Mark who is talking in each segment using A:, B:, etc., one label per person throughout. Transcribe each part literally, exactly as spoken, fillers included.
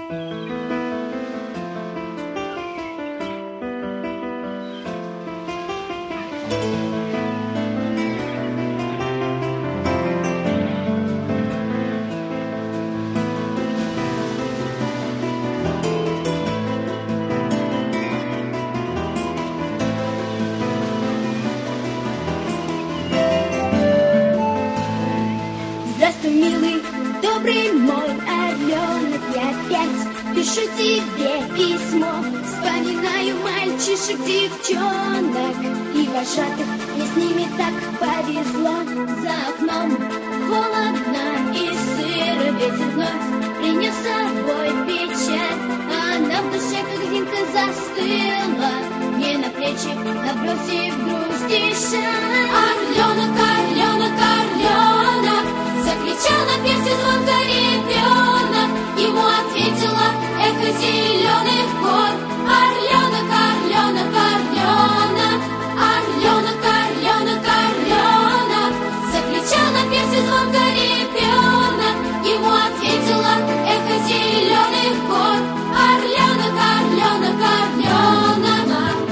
A: Здравствуй, милый, добрый мой орленок, я опять пишу тебе письмо. Вспоминаю мальчишек, девчонок и вожатых, мне с ними так повезло. За окном холодно и сыро, ветер вновь принес с собой печаль. Она в душе, как зимка, застыла, мне на плечи набросив грусть и шаль. Орленок, орленок, орленок, закричал на песне звонко ребенок. Ему ответила эхо зеленых гор. Орленок, орленок, орленок, орленок, орленок, орленок, закричал на песне звонко ребенок. Ему ответила эхо зеленых гор. Орленок, орленок, орленок.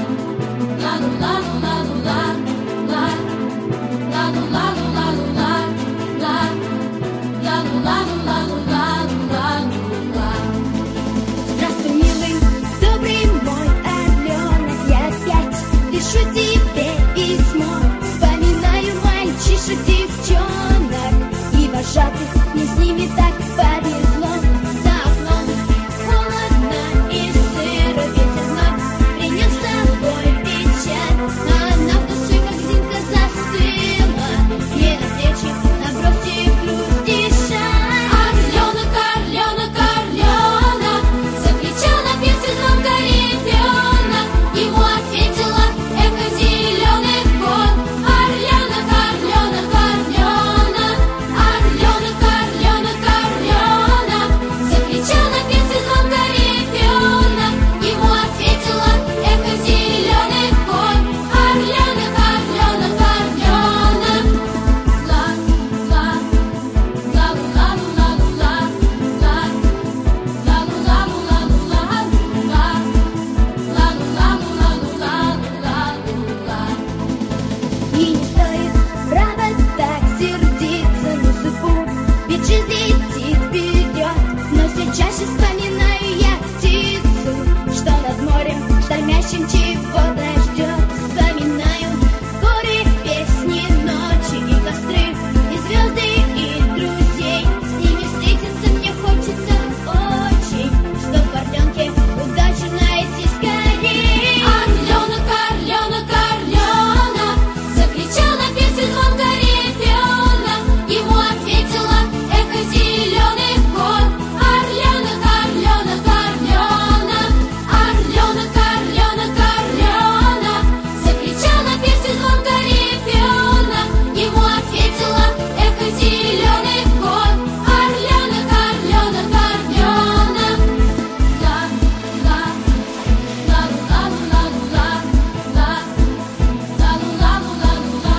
A: Здравствуй, милый, добрый мой орленок, я опять пишу тебе письмо. Вспоминаю мальчишек, девчонок и вожатых, мне с ними так повезло. За окном холодно и сыро, ветер вновь принес с собой печаль. Она в душе, как зимка, застыла, мне на плечи набросив грусть и шаль. Орленок, орленок, орленок, закричал на песне звонко ребенок. Ему ответила эхо зеленых гор. Орленок, орленок, орленок, орленок, орленок, орленок, закричал на песне звонко ребенок. Ему ответила эхо зеленых гор. Орленок, орленок, орленок. Ла, ла, ла, ла, ла, ла, ла, ла, ла, ла, ла. И не стоит, право, так сердиться на судьбу, ведь жизнь летит вперед. Но все чаще вспоминаю я птицу, что над морем штормящим чего-то ждет. Вспоминаю горы, песни, ночи и костры, и звезды, и друзей. С ними встретиться мне хочется очень, чтоб в орленке удачу найти скорей. Орленок, орленок, орленок, закричал на песне звонко ребенок. Ему ответила эхо зеленых гор. Орленок, орленок, орленок, орленок, орленок, орленок, закричал на песне звонко ребенок. Ему ответила эхо зеленых гор. Орленок, орленок, орленок. Ла, ла, ла, ла, ла, ла, ла, ла, ла, ла,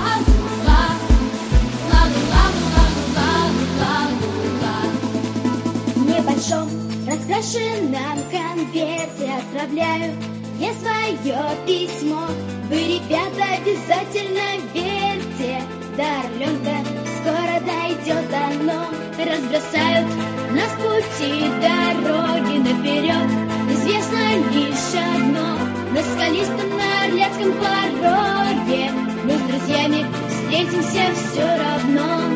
A: ла, ла. В небольшом раскрашенном конверте отправляю я свое письмо. Вы, ребята, обязательно верьте, до орленка скоро дойдет оно. Разбросают нас пути, дороги наперед, известно лишь одно: на скалистом, на Орляцком пороге мы с друзьями встретимся все равно.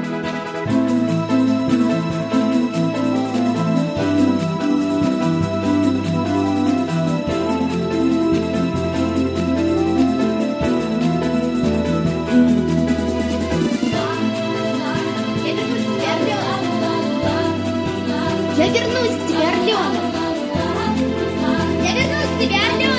A: Я вернусь к тебе, орленок. Я вернусь к тебе, орленок.